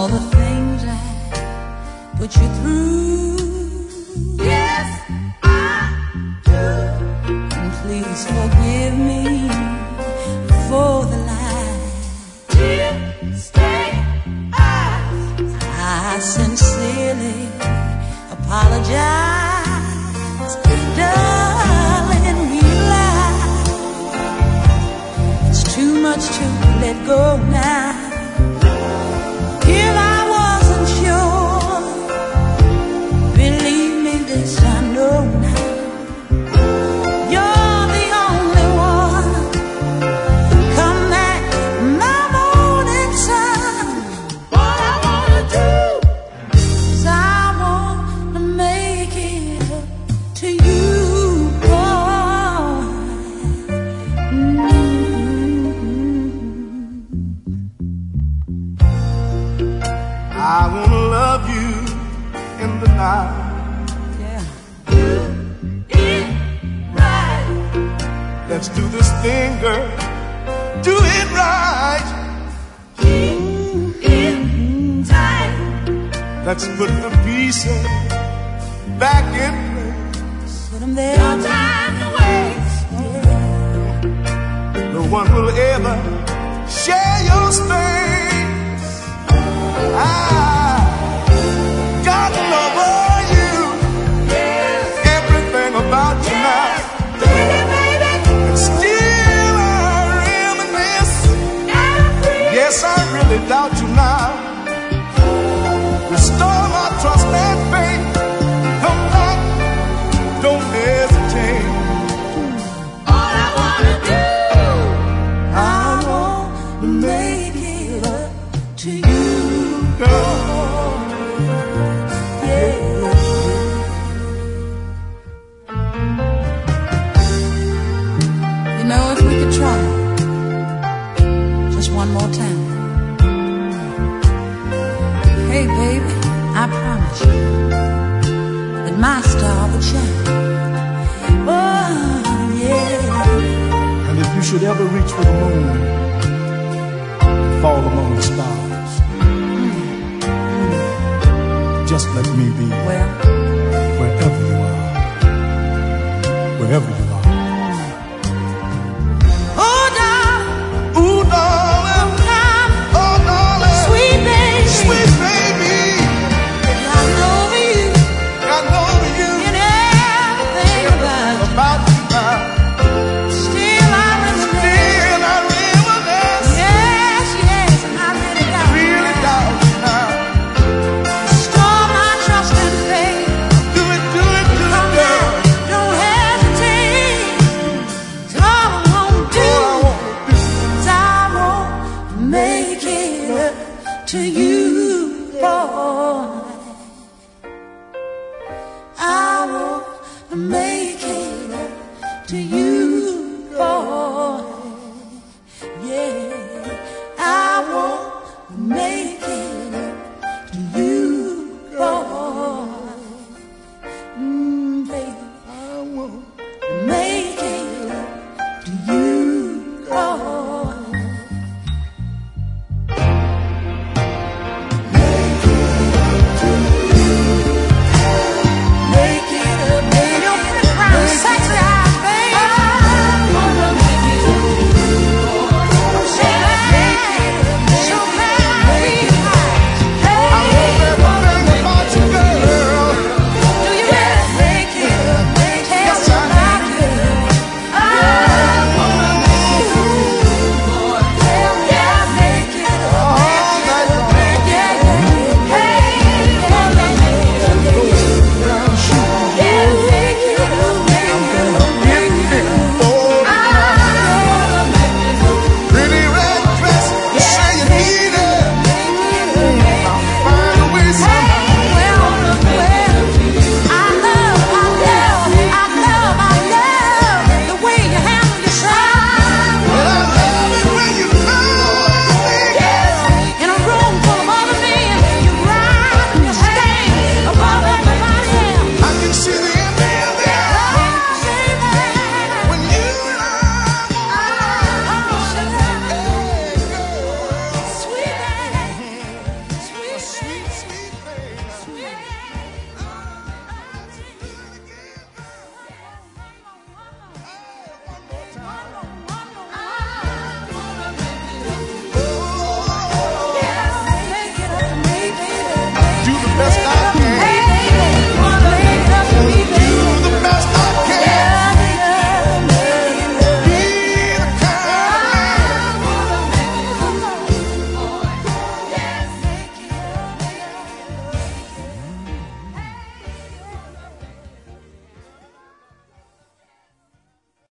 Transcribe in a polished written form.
all the things I put you through. Yes, I do. And please forgive me for the lies. I sincerely apologize, darling. Realize it's too much to let go now. If I wasn't sure, believe me, this I know now. You're the only one. Come back, my morning sun. What I wanna do is I wanna make it up to you, boy. I wanna love you in the night. Yeah. Do it right. Let's do this thing, girl. Do it right. Keep it tight. Let's put the pieces back in place. Put them there. No time to waste. No one will ever share your space. I got love for you. Yes. Everything about you now. Baby, baby. And still I reminisce. Yes, I really doubt you now. Restore my trust and faith. Come back, don't hesitate. All I wanna do, I wanna make it up to you, Girl, yeah. You know, if we could try just one more time. Hey, baby, I promise you that my star would shine. Oh, yeah. and if you should ever reach for the moon, fall among the stars, just let me be Well, wherever you are. Wherever you are. oh, darling, Ooh, darling. Oh, darling. sweet baby, Sweet baby. I know you I know you and everything about about you now. you. Still, I reminisce. Still I reminisce. Yes, yes, and I really doubt you Really now. doubt you now. Restore my trust and faith. Do it, do it, do it, Come girl. back, don't hesitate. It's all I wanna do. All I want to do. Is I won't make it up to you.